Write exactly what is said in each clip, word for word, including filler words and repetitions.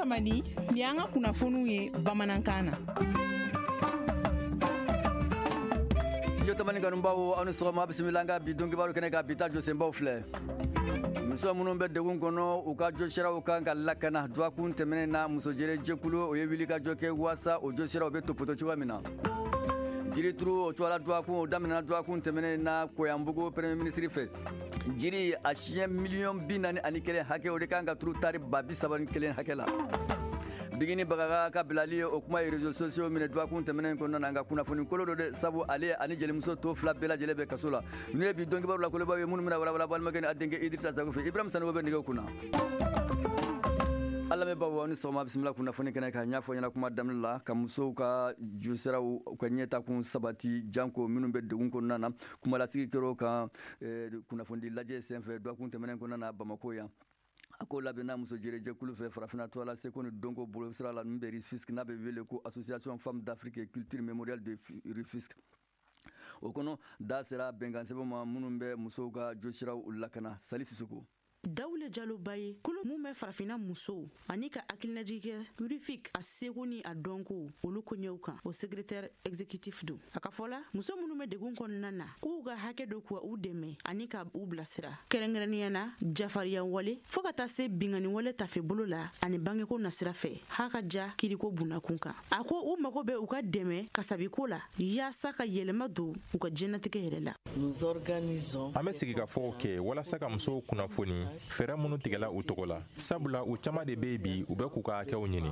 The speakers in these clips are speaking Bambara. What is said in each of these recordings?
Samadi ni an ka kunnafoniw ye bamanankan na. Jo tamani kanumbaw anu sɔgɔma bisimila an ka bi don kibaru kɛnɛ ka bi ta jɔsenbaw filɛ. Muso minnu bɛ degun kɔnɔ u ka jɔsiraw kan ka lakana duwakun tɛmɛnen na musojere jɛkulu o ye wili ka jɔ kɛ waasa o jɔsiraw bɛ topoto cogoya min na. Jirituru o cogoya la duwakun o daminɛna duwakun tɛmɛnen na Koyanbugu premier ministre fɛ. Jiri a siɲɛ miliyɔn bi naani ani kelen hakɛ o de kan ka turu tari ba bi saba ni kelen hakɛ la. Bigini Bagaga ka bilali o kuma ye réseaux sociaux minɛ duwakun tɛmɛnen kɔnɔna na nka kunnafoni kolo dɔ de sabu ale ani jelimuso to fila bɛɛ lajɛlen bɛ kaso la. N'u ye bi dɔn kibaru la kolobaw ye minnu bɛna walawala balimakɛ ni a denkɛ Idrissa Zago fɛ. Ibrahim Sanogo bɛ nɛgɛw kunna. Ala mɛbaw aw ni sɔgɔma bisimila kunnafoni kɛnɛ kan y'a fɔ ɲɛna kuma daminɛ la ka musow ka jurusiraw ka ɲɛtakun sabati janko minnu bɛ degun kɔnɔna na kumalasigi kɛr'o kan kunnafoni lajɛ senfɛ duwakun tɛmɛnen kɔnɔna na Bamako yan. A ko labɛnna musojere jɛkulu fɛ farafinna tɔgɔla seko ni dɔnko bolo sira la min bɛ Rufisque n'a bɛ wele ko association femmes d'Afrique et culture mémoriale de Rufisque. O kɔnɔ da sera bɛnkan sɛbɛn ma minnu bɛ musow ka josiraw lakana. Sali Sisoko. Dawule Jalo Baye kulu mun bɛ farafina musow ani ka hakilinajigi kɛ Rufisque a seko ni a dɔnko olu koɲɛw kan o secrétaire exécutif don. A ka fɔla muso minnu bɛ degun kɔnɔna na k'u ka hakɛ dɔ k'u u dɛmɛ ani ka u bilasira kɛrɛnkɛrɛnnenya na jafariya wale fo ka taa se bingani wale tafe bolo la ani bangeko nasira fɛ haka ja kiriko bunakun kan. A ko u mago bɛ u ka dɛmɛ kasabiko la yaasa ka yɛlɛma don u ka jɛnatigɛ yɛrɛ la. An bɛ sigi ka fɔ kɛ walasa ka musow kunnafoni fɛɛrɛ minnu tigɛla u tɔgɔ la sabula u caman de bɛ bi u bɛ k'u ka hakɛw ɲini.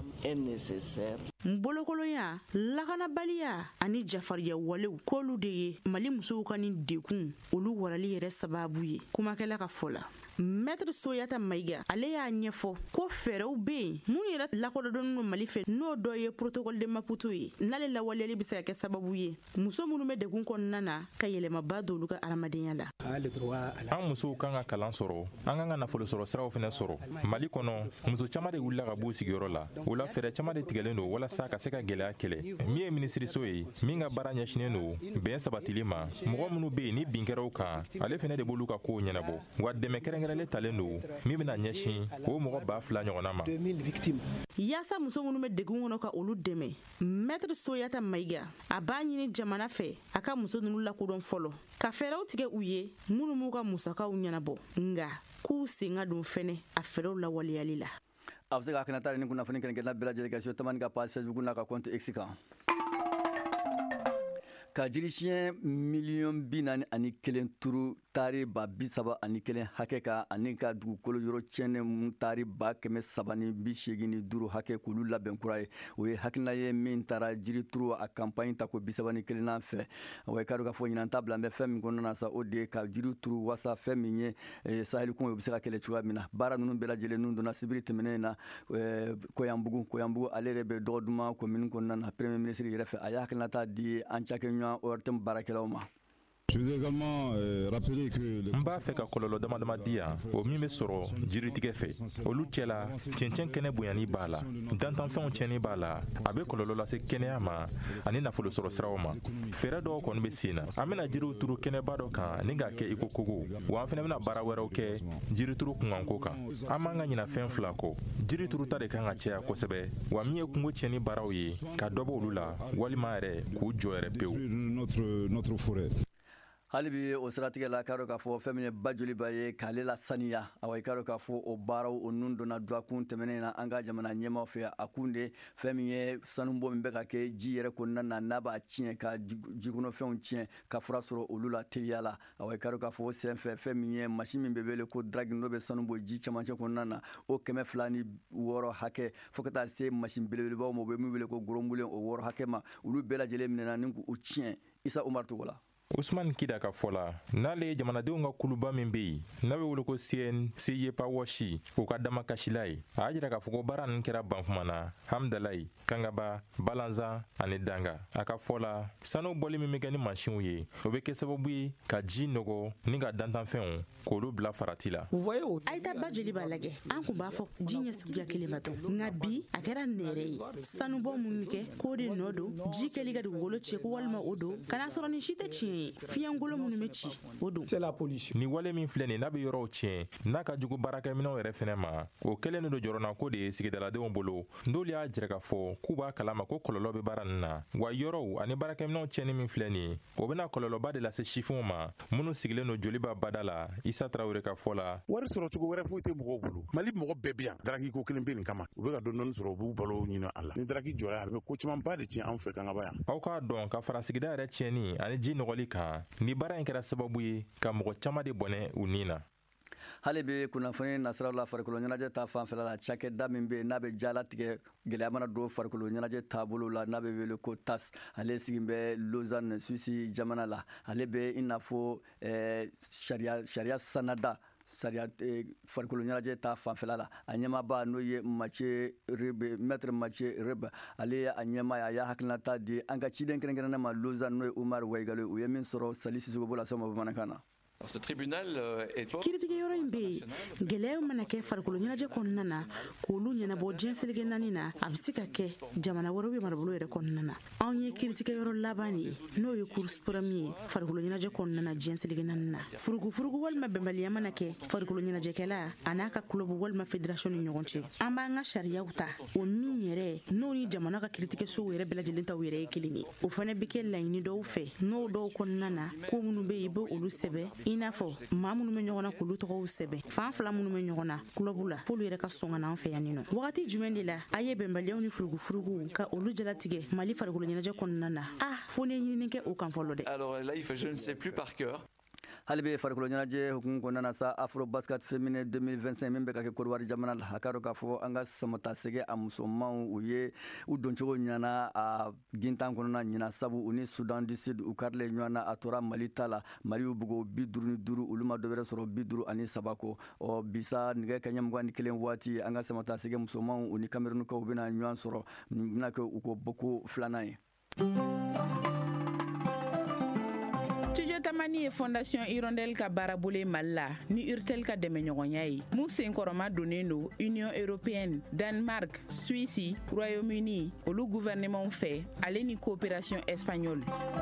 Bolokoloya lakanabaliya ani jafariya walew k'olu de ye Mali musow ka nin dekun olu warali yɛrɛ sababu ye kumakɛla ka fɔ la. Maître Soyata Maïga ale y'a ɲɛfɔ ko fɛɛrɛw bɛ yen minnu yɛrɛ lakodɔnnen don Mali fɛ n'o dɔ ye protocole de Maputo ye n'ale lawaleyali bɛ se ka kɛ sababu ye muso minnu bɛ degun kɔnɔna na ka yɛlɛmaba don olu ka adamadenya la. An musow kan ka kalan sɔrɔ an kan ka nafolo sɔrɔ siraw fana sɔrɔ Mali kɔnɔ muso caman de wulila ka b'u sigiyɔrɔ la o la fɛɛrɛ caman de tigɛlen don walasa ka se ka gɛlɛya kɛlɛ min ye minisiriso ye min ka baara ɲɛsinnen don bɛn sabatili ma mɔgɔ minnu bɛ yen ni bin kɛra u kan ale fana de b'olu ka kow ɲɛnabɔ wa dɛmɛ kɛrɛnkɛrɛnlen talen don min bɛna ɲɛsin o mɔgɔ ba fila ɲɔgɔnna ma. Yaasa muso minnu bɛ degun kɔnɔ ka olu dɛmɛ Maître Soyata Maïga a b'a ɲini jamana fɛ a ka muso ninnu lakodɔn fɔlɔ ka fɛɛrɛw tigɛ u ye minnu m'u ka musakaw ɲɛnabɔ nga k'u sen ka don fɛnɛ a fɛɛrɛw lawaleyali la. A bɛ se ka hakilina ni kunnafoni kɛnɛ bɛɛ lajɛlen ka tamani ka page Facebook n'a ka compte X kan. Ka jirisiyɛn miliyɔn bi naani ani kelen turu tari ba bi saba ani kelen hakɛ kan ani ka dugukolo yɔrɔ tiɲɛnen tari ba kɛmɛ saba ni bi seegin ni duuru hakɛ k'olu labɛn kura ye o ye hakilina ye min taara jiri turu a campagne ta ko bi saba ni kelenna fɛ wa i ka dɔn k'a fɔ ɲinan ta bila an bɛ fɛn min kɔnɔna na sa o de ye ka jiri turu waasa fɛn min ye sahelikun ye o bɛ se ka kɛlɛ cogoya min na baara ninnu bɛɛ lajɛlen ninnu donna sibiri tɛmɛnen na Koyanbugu Koyanbugu ale yɛrɛ bɛ dɔgɔduma commune kɔnɔna na premier ministre yɛrɛ fɛ a ye hakilinata di an cakɛɲɔgɔn O R T M baarakɛlaw ma. N b'a fɛ ka kɔlɔlɔ dama dama di yan o min bɛ sɔrɔ jiritigɛ fɛ olu cɛla cɛncɛn kɛnɛ bonyani b'a la dantanfɛnw tiɲɛni b'a la a bɛ kɔlɔlɔ lase kɛnɛya ma ani nafolo sɔrɔ siraw ma fɛɛrɛ dɔw kɔni bɛ sen na an bɛna jiriw turu kɛnɛba dɔ kan ni k'a kɛ iko kogo wa an fana bɛna baara wɛrɛw kɛ jirituru kunkanko kan an m'an ka ɲina fɛn fila kɔ jirituru ta de kan ka caya kosɛbɛ wa min ye kungo tiɲɛni baaraw ye ka dɔ bɔ olu la walima yɛrɛ k'u jɔ yɛrɛ pewu. Hali bi o siratigɛ la k'a dɔn k'a fɔ fɛn min ye ba joliba ye k'ale la saniya awa i k'a dɔn k'a fɔ o baaraw o nun donna duwakun tɛmɛnen na an ka jamana ɲɛmaw fɛ a kun de fɛn min ye sanubɔ min bɛ ka kɛ ji yɛrɛ kɔnɔna na n'a b'a tiɲɛ ka jikɔnɔfɛnw tiɲɛ ka fura sɔrɔ olu la teliya la awa i k'a dɔn k'a fɔ o senfɛ fɛn min ye machine min bɛ wele ko dragi n'o bɛ sanubɔ ji camancɛ kɔnɔna na o kɛmɛ fila ni wɔɔrɔ hakɛ fo ka taa se machine belebelebaw ma o bɛ min wele ko gorombulen o wɔɔrɔ hakɛ ma olu bɛɛ lajɛlen minɛna ni k'u tiɲɛ Isa Umar Togo la. Usman Kida ka fɔ la n'ale ye jamanadenw ka kuluba min bɛ yen n'a bɛ wele ko C N C Y E P A wɔsi o ka damakasila ye a y'a jira k'a fɔ ko baara ninnu kɛra banfuma na Hamdalayi Kangaba Balanzan ani Danga a ka fɔ la sanu bɔli min bɛ kɛ ni mansinw ye o bɛ kɛ sababu ye ka ji nɔgɔ ni ka dantanfɛnw k'olu bila farati la. Ayita ba joli b'a lajɛ an kun b'a fɔ ji ɲɛ suguya kelen ma dɔn nka bi a kɛra nɛrɛ ye sanubɔ mun bɛ kɛ k'o de nɔ don ji kɛli ka dugukolo tiɲɛ ko walima o don kana sɔrɔ ni si tɛ tiɲɛ ye ye fiɲɛngolo minnu bɛ ci o don. C'est la pollution. Ni wale min filɛ nin n'a bɛ yɔrɔw tiɲɛ n'a ka jugu baarakɛminɛw yɛrɛ fɛnɛ ma o kɛlen don jɔrɔna ko de ye sigidaladenw bolo n'olu y'a jira k'a fɔ k'u b'a kalama ko kɔlɔlɔ bɛ baara nin na wa yɔrɔw ani baarakɛminɛw tiɲɛni min filɛ nin o bɛna kɔlɔlɔba de lase sifinw ma minnu sigilen don joliba bada la Isa Tarawele ka fɔ la. Wari sɔrɔ cogo wɛrɛ foyi tɛ mɔgɔw bolo Mali mɔgɔ bɛɛ bɛ yan daraki ko kelen bɛ nin kama u bɛ ka dɔɔni sɔrɔ u b'u balo ɲini a la ni daraki jɔra a bɛ ko caman ba de tiɲɛ anw fɛ kan ka ba yan. Aw k'a dɔn ka fara sigida yɛrɛ tiɲɛni ani ji nɔgɔli kan ni baara in kɛra sababu ye ka mɔgɔ caman de bɔnɛ u nin na. hali bi kunnafoni nasiraw la farikolo ɲɛnajɛ ta fanfɛla la cakɛda min bɛ n'a bɛ jalatigɛ gɛlɛya mana don farikolo ɲɛnajɛ taabolo la n'a bɛ wele ko T A S ale sigin bɛ Lausanne Suisse jamana la ale bɛ i n'a fɔ sariya sariya sanada sariya farikolo ɲɛnajɛ ta fanfɛla la a ɲɛmaaba n'o ye Mathieu Rebe maître Mathieu Rebe ale a ɲɛmaa a y'a hakilinata di an ka ciden kɛrɛnkɛrɛnnen ma Lausanne n'o ye Umar Waigalo u ye min sɔrɔ Sali Sisoko b'o lase ma bamanankan na. Ce tribunal est kiiritigɛyɔrɔ in bɛ yen gɛlɛyaw mana kɛ farikolo ɲɛnajɛ kɔnɔna na k'olu ɲɛnabɔ diɲɛ selege naani na a bɛ se ka kɛ jamana wɛrɛw bɛ marabolo yɛrɛ kɔnɔna na anw ye kiiritigɛyɔrɔ laban de ye n'o ye cour suprême ye farikolo ɲɛnajɛ kɔnɔna na diɲɛ selege naani na furugufurugu walima bɛnbaliya mana kɛ farikolo ɲɛnajɛkɛla a n'a ka kulobu walima fédération ni ɲɔgɔn cɛ an b'an ka sariyaw ta o min yɛrɛ n'o ni jamana ka kiiritigɛsow yɛrɛ bɛɛ lajɛlen taw yɛrɛ ye kelen ye o fana bɛ kɛ laɲini dɔw fɛ n'o dɔw kɔnɔna na ko minnu bɛ yen i bɛ olu sɛbɛn i n'a fɔ maa minnu bɛ ɲɔgɔn na k'olu tɔgɔw sɛbɛn fan fila minnu bɛ ɲɔgɔn na kulobu la f'olu yɛrɛ ka sɔn ka na an fɛ yan nɔ wagati jumɛn de la a ye bɛnbaliyaw ni furugufurugu ka olu jalatigɛ Mali farikolo ɲɛnajɛ kɔnɔna na ah fo ne ɲinini kɛ o kan fɔlɔ dɛ. Alors là il fait je ne sais plus par cœur. hali bi farikolo ɲɛnajɛ hukumu kɔnɔna na sa Afro Basket Féminin deux mille vingt-cinq min bɛ ka kɛ Côte d'Ivoire jamana la a ka dɔn k'a fɔ an ka samatasɛgɛ a musomanw u ye u doncogo ɲana a gintan kɔnɔna ɲina sabu u ni Sudan du Sud u karilen ɲɔgɔn na a tora Mali ta la Mali y'u bugo bi duuru ni duuru olu ma dɔ wɛrɛ sɔrɔ bi duuru ani saba ko ɔ bisa nɛgɛ kaɲɛ mugan ni kelen waati an ka samatasɛgɛ musomanw u ni Camerounkaw bɛna ɲɔgɔn sɔrɔ bɛna kɛ u ko boko filanan ye. Studio Tamani ye Fondation Hirondelle ka baarabolo ye Mali la ni Urtel ka dɛmɛɲɔgɔnya ye mun senkɔrɔma donnen don Union Européenne, Danemark, Suisse, Royaume-Uni olu gouvernement fɛ ale ni coopération espagnole.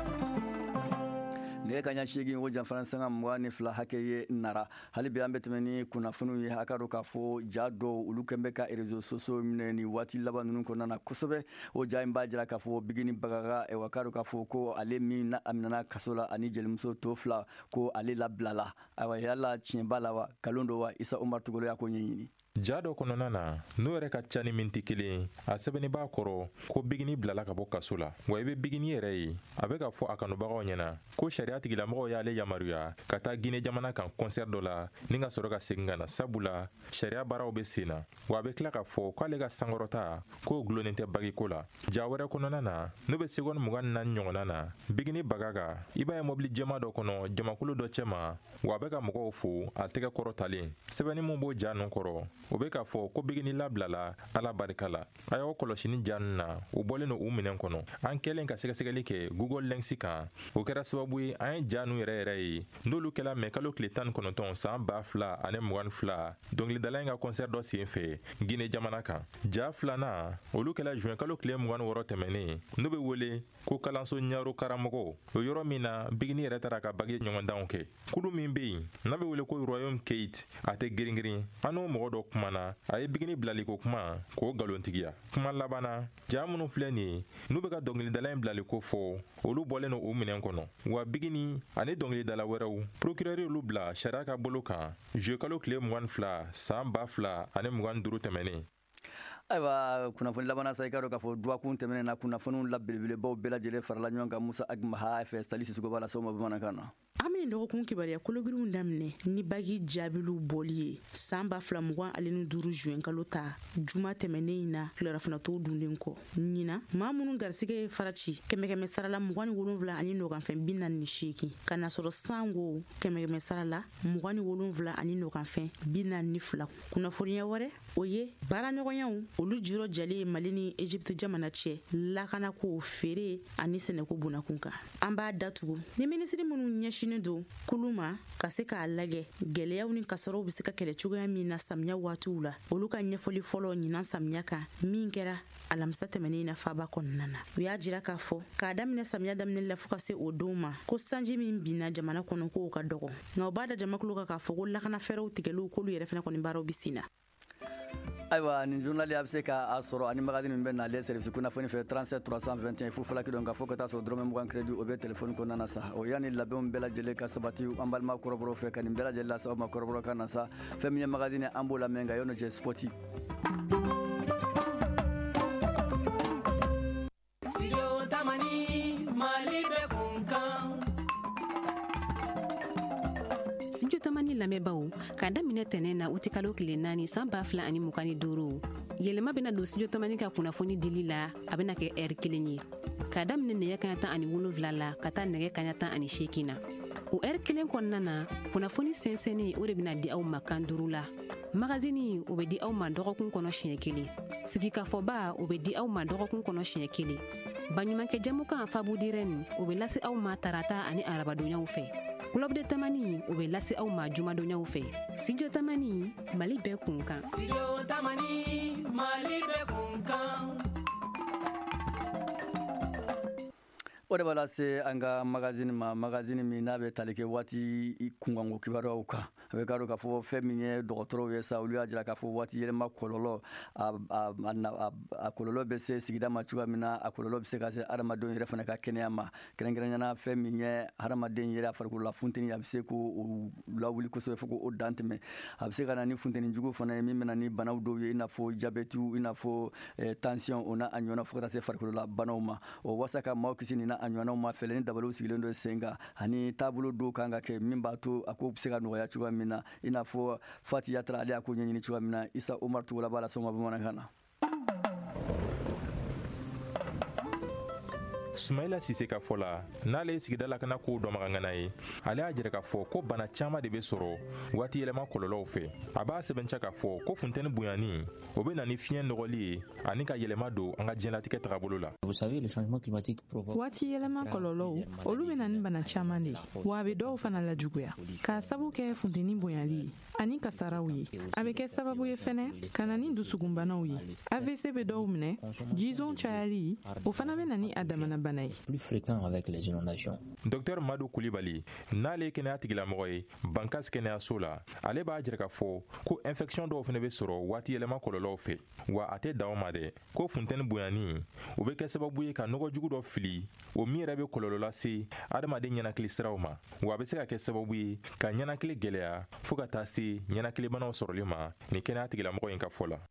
nɛgɛ kaɲa seegin o janfana sanga mugan ni fila hakɛ ye nara hali bi an bɛ tɛmɛ ni kunnafoniw ye a ka dɔn k'a fɔ ja dɔw olu kɛn bɛ ka réseaux sociaux minɛ ni waati laban ninnu kɔnɔna na kosɛbɛ o ja in b'a jira k'a fɔ Bigini Bagaga wa ka dɔn k'a fɔ ko ale min na a minɛna kaso la ani jelimuso to fila ko ale labilala ayiwa yala tiɲɛ b'a la wa kalon don wa Isa Umar Tugolo y'a ko ɲɛɲini. ja dɔ kɔnɔna na n'o yɛrɛ ka ca ni min tɛ kelen a sɛbɛnni b'a kɔrɔ ko Bigini bilala ka bɔ kaso la wa i bɛ Bigini yɛrɛ ye a bɛ ka fɔ a kanubagaw ɲɛna ko sariya tigilamɔgɔw y'ale yamaruya ka taa Guinée jamana kan concert dɔ la ni ka sɔrɔ ka segin ka na sabula sariya baaraw bɛ sen na wa a bɛ tila ka fɔ k'ale ka sankɔrɔta k'o gulonnen tɛ bagiko la ja wɛrɛ kɔnɔna na n'o bɛ seconde mugan ni naani ɲɔgɔnna na Bigini Bagaga i b'a ye mobili jɛma dɔ kɔnɔ jamakulu dɔ cɛma wa a bɛ ka mɔgɔw fo a tɛgɛ kɔrɔtalen sɛbɛnni min b'o ja ninnu kɔrɔ o bɛ k'a fɔ ko Bigini labilala ala barika la a y'aw kɔlɔsi ni ja ninnu na u bɔlen don u minɛn kɔnɔ an kɛlen ka sɛgɛsɛgɛli kɛ Google Lens kan o kɛra sababu ye an ye ja ninnu yɛrɛ yɛrɛ ye n'olu kɛla mɛ kalo tile tan ni kɔnɔntɔn san ba fila ani mugan ni fila dɔnkilidala in ka concert dɔ sen fɛ Guinée jamana kan ja filanan olu kɛla juin kalo tile mugan ni wɔɔrɔ tɛmɛnen n'o bɛ wele ko kalanso ɲaro karamɔgɔ o yɔrɔ min na Bigini yɛrɛ taara ka bagi ɲɔgɔndanw kɛ kulu min bɛ yen n'a bɛ wele ko Royaume Kate a tɛ girin-girin an n'o mɔgɔ dɔ kumana a ye Bigini bilali ko kuma k'o nkalontigiya kuma labanna ja minnu filɛ nin ye n'u bɛ ka dɔnkilidala in bilali ko fɔ olu bɔlen don u minɛn kɔnɔ wa Bigini ani dɔnkilidala wɛrɛw procureur y'olu bila sariya ka bolo kan juillet kalo tile mugan ni fila san ba fila ani mugan ni duuru tɛmɛnen. ayiwa kunnafoni laban sa i ka dɔn k'a fɔ duwakun tɛmɛnen na kunnafoniw la belebelebaw bɛɛ lajɛlen farala ɲɔgɔn kan Musa Agmaha fɛ Sali Sisoko b'a la s'o ma bamanankan na. an bɛ nin dɔgɔkun kibaruya kologirinw daminɛ ni bagi jaabilu bɔli ye san ba fila mugan ale ni duuru juin kalo ta juma tɛmɛnen in na tilerafinatɔw dunden kɔ ɲina maa minnu garisɛgɛ ye faraci kɛmɛ kɛmɛ sarala mugan ni wolonwula ani ɲɔgɔnfɛn bi naani ni seegin ka na sɔrɔ sango kɛmɛ kɛmɛ sarala mugan ni wolonwula ani ɲɔgɔnfɛn bi naani ni fila kunnafoniya wɛrɛ o ye baaraɲɔgɔnyaw olu juro jali Mali ni Egypte jamana cɛ lakana ko feere ani sɛnɛko bunakun kan. An b'a datugu ni minisiri minnu ɲɛsinen don kulu ma ka se k'a lajɛ gɛlɛyaw ni kasaraw bɛ se ka kɛlɛ cogoya min na samiya waatiw la olu ka ɲɛfɔli fɔlɔ ɲinan samiya kan min kɛra alamisa tɛmɛnen na faaba kɔnɔna na. U y'a jira k'a fɔ k'a daminɛ samiya daminɛ la fo ka se o don ma ko sanji min binna jamana kɔnɔ k'o ka dɔgɔ nka u b'a da jamakulu kan k'a fɔ ko lakana fɛɛrɛw tigɛliw k'olu yɛrɛ fana kɔni baaraw bi sen na. Ayiwa nin journal a bɛ se k'a sɔrɔ ani magazine min bɛ nalen service kunnafoni fɛ trente-sept trois cent vingt et un fu falaki dɔn ka fɔ ka taa sɔrɔ dɔrɔmɛ mugan crédit o bɛ téléphone kɔnɔna na sa o yanni labɛnw bɛɛ lajɛlen ka sabati an balima kɔrɔbɔrɔw fɛ ka nin bɛɛ lajɛlen lase aw ma kɔrɔbɔrɔ kan na sa fɛn min ye magazine an b'o lamɛn nka y'o cɛ sporti. Studio Tamani Mali bɛ kunkan. Studio Tamani lamɛnbaaw k'a daminɛ tɛnɛ na o tɛ kalo tile naani san ba fila ani mugan ni duuru yɛlɛma bɛna don Studio Tamani ka kunnafoni dili la a bɛna kɛ ɛri kelen ye k'a daminɛ nɛgɛ kaɲa tan ani wolonwula la ka taa nɛgɛ kaɲa tan ani seegin na o ɛri kelen kɔnɔna na kunnafoni sɛnsɛnni o de bɛna di aw ma kan duuru la magazine o bɛ di aw ma dɔgɔkun kɔnɔ siɲɛ kelen sigikafɔba o bɛ di aw ma dɔgɔkun kɔnɔ siɲɛ kelen baɲumankɛ jamukan fabu dirɛni o bɛ lase aw ma tarata ani arabadonyaw fɛ Club de Tamani o bɛ lase aw ma jumadonyaw fɛ Studio Tamani Mali bɛɛ kunkan. Studio Tamani Mali bɛɛ kunkan. O de b'a lase an ka magazine ma magazine min n'a bɛ tali kɛ waati kunkanko kibaruyaw kan a bɛ k'a dɔn k'a fɔ fɛn min ye dɔgɔtɔrɔw ye sa olu y'a jira k'a fɔ waati yɛlɛma kɔlɔlɔ a kɔlɔlɔ bɛ se sigida ma cogoya min na a kɔlɔlɔ bɛ se ka se adamadenw yɛrɛ fana ka kɛnɛya ma kɛrɛnkɛrɛnnena fɛn min ye adamaden yɛrɛ a farikolo la funteni a bɛ se k'o lawuli kosɛbɛ fo k'o dan tɛmɛ a bɛ se ka na ni funteni jugu fana ye min bɛ na ni banaw dɔw ye i n'a fɔ jabɛtiw i n'a fɔ tension o n'a a ɲɔgɔnna fo ka taa se farikolo la banaw ma o walasa ka maaw kisi nin na a ɲɔgɔnnaw ma fɛlɛ ni dabaliw sigilen don sen kan ani taabolo dɔw kan ka kɛ min b'a to a ko bɛ se ka nɔgɔya cogoya min na i n'a fɔ Fati Yatara ale y'a ko ɲɛɲini cogoya min na Isa Omar Tugola b'a la sɔgɔma bamanankan na. Sumaila Sise ka fɔ la n'ale ye sigida lakana kow dɔnbagangana ye ale y'a jira k'a fɔ ko bana caman de bɛ sɔrɔ waati yɛlɛma kɔlɔlɔw fɛ a b'a sɛbɛntiya k'a fɔ ko funtɛni bonyani o bɛ na ni fiɲɛ nɔgɔli ye ani ka yɛlɛma don an ka diɲɛlatigɛ tagabolo la. waati yɛlɛma kɔlɔlɔw olu bɛ na ni bana caman de wa a bɛ dɔw fana lajuguya k'a sabu kɛ funteni bonyali ye ani kasaraw ye a bɛ kɛ sababu ye fɛnɛ ka na ni dusukunbanaw ye A V C bɛ dɔw minɛ jison cayali o fana bɛ na ni a damana plus fréquent avec les inondations. Docteur Madou Koulibaly n'ale kɛnɛya tigilamɔgɔ ye Bankas kɛnɛyaso la ale b'a jira k'a fɔ ko infection dɔw fana bɛ sɔrɔ waati yɛlɛma kɔlɔlɔw fɛ wa a tɛ dan o ma dɛ ko funtɛni bonyani o bɛ kɛ sababu ye ka nɔgɔ jugu dɔ fili o min yɛrɛ bɛ kɔlɔlɔ lase adamaden ɲɛnakili siraw ma wa a bɛ se ka kɛ sababu ye ka ɲɛnakili gɛlɛya fo ka taa se ɲɛnakilibanaw sɔrɔli ma ni kɛnɛya tigilamɔgɔ in ka fɔ la.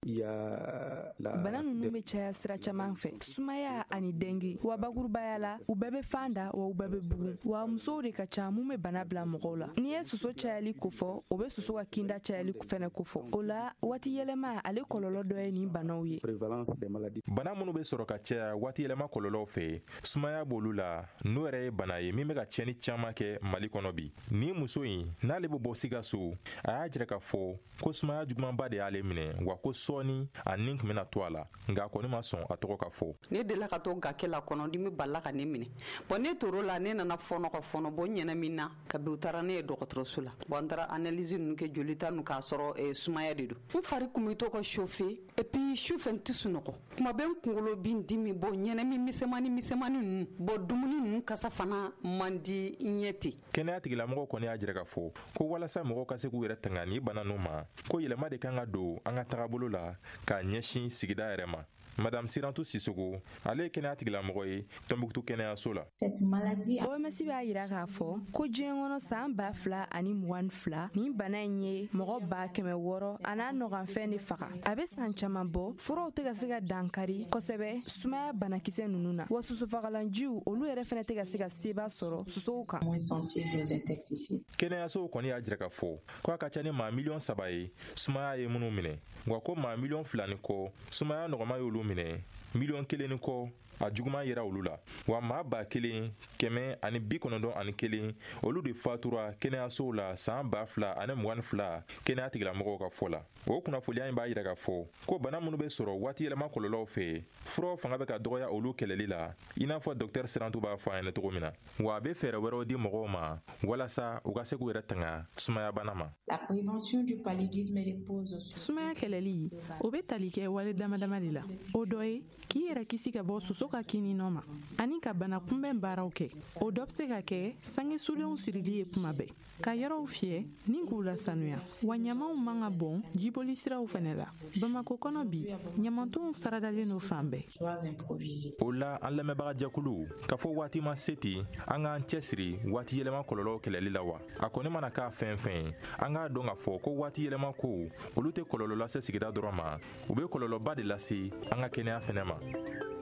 Bana ninnu bɛ caya sira caman fɛ sumaya ani dengue wa bakurubaya la u bɛɛ bɛ fan da wa u bɛɛ bɛ bugun wa musow de ka ca mun bɛ bana bila mɔgɔw la n'i ye soso cayali kofɔ o bɛ soso ka kinda cayali fɛnɛ kofɔ o la waati yɛlɛma ale kɔlɔlɔ dɔ ye nin banaw ye. Bana minnu bɛ sɔrɔ ka caya waati yɛlɛma kɔlɔlɔw fɛ sumaya b'olu la n'o yɛrɛ ye bana ye min bɛ ka tiɲɛni caman kɛ Mali kɔnɔ bi ni muso in n'ale bɛ bɔ Sikaso a y'a jira k'a fɔ ko sumaya jugumanba de y'ale minɛ wa ko sɔɔni a nin tun bɛna to a la nka a kɔni ma sɔn a tɔgɔ ka fɔ. Ne delila ka to gakɛ la kɔnɔdimi bala ka ne minɛ bon ne tor'o la ne nana fɔnɔ ka fɔnɔ bɔ ɲɛna min na ka bi u taara ne ye dɔgɔtɔrɔso la bon an taara analyse ninnu kɛ jolita ninnu k'a sɔrɔ eh, sumaya de don n fari kun bɛ to ka chauffer et puis su fɛ n tɛ sunɔgɔ kuma bɛ n kunkolo bi n dimi bɔ ɲɛnɛmi misɛmani misɛmani ninnu bɔ dumuni ninnu kasa fana man di ɲɛ ten. Kɛnɛya tigilamɔgɔw kɔni y'a jira k'a fɔ ko walasa mɔgɔw ka se k'u yɛrɛ tanga ni bana ninnu ma ko yɛlɛma de kan ka don an ka tagabolo la k'a ɲɛsin sigida yɛrɛ ma. Madame Sirantou Sissoko ale ye kɛnɛya tigilamɔgɔ ye Tɔnbukutu kɛnɛyaso la. O M S b'a jira k'a fɔ ko diɲɛ kɔnɔ san ba fila ani mugan ni fila nin bana in ye mɔgɔ ba kɛmɛ wɔɔrɔ a n'a ɲɔgɔnfɛn de faga a bɛ san caman bɔ furaw tɛ ka se ka dankari kosɛbɛ sumaya banakisɛ ninnu na wa susufagalanjiw olu yɛrɛ fɛnɛ tɛ ka se ka seba sɔrɔ sosow kan. Kɛnɛyasow kɔni y'a jira k'a fɔ ko a ka ca ni maa miliyɔn saba ye sumaya ye minnu minɛ wa ko maa miliyɔn fila ni kɔ sumaya nɔgɔma y'olu minɛ miliyɔn kelen ni kɔ a juguman yera olu la wa maa ba kelen kɛmɛ ani bi kɔnɔdɔn ani kelen olu de fatura kɛnɛyasow la saan ba fila ani mugan ni fila kɛnɛya tigilamɔgɔw ka fɔ la. o kunnafoliya in b'a yira ka fɔ ko bana minnu bɛ sɔrɔ waati yɛlɛma kɔlɔlɔw fɛ furaw fanga bɛ ka dɔgɔya olu kɛlɛli la i n'a fɔ dɔktɛr sirantu b'a fɔ an ɲɛna cogo min na wa a bɛ fɛɛrɛ wɛrɛw di mɔgɔw ma walasa u ka se k'u yɛrɛ tanga sumaya bana ma. sumaya kɛlɛli o bɛ tali kɛ wale dama dama de la. o dɔ ye k'i yɛrɛ kisi ka bɔ soso ka kini nɔ ma ani ka bana kunbɛn baaraw kɛ. o dɔ bɛ se ka kɛ sange sulenw sirili ye kuma bɛɛ ka yɔrɔw fiyɛ ni k'u lasanuya wa ɲamaw man ka bɔn jiboli siraw fɛnɛ la. Bamako kɔnɔ bi ɲamantonw saradalen no fan bɛɛ. o la an lamɛnbaga jɛkulu ka fɔ waati ma se ten an k'an cɛsiri waati yɛlɛma kɔlɔlɔw kɛlɛli la wa a kɔni mana k'a fɛn fɛn ye an k'a dɔn k'a fɔ ko waati yɛlɛma ko olu tɛ kɔlɔlɔ lase sigida dɔrɔn ma u bɛ kɔlɔlɔba de lase an ka kɛnɛya fɛnɛ ma.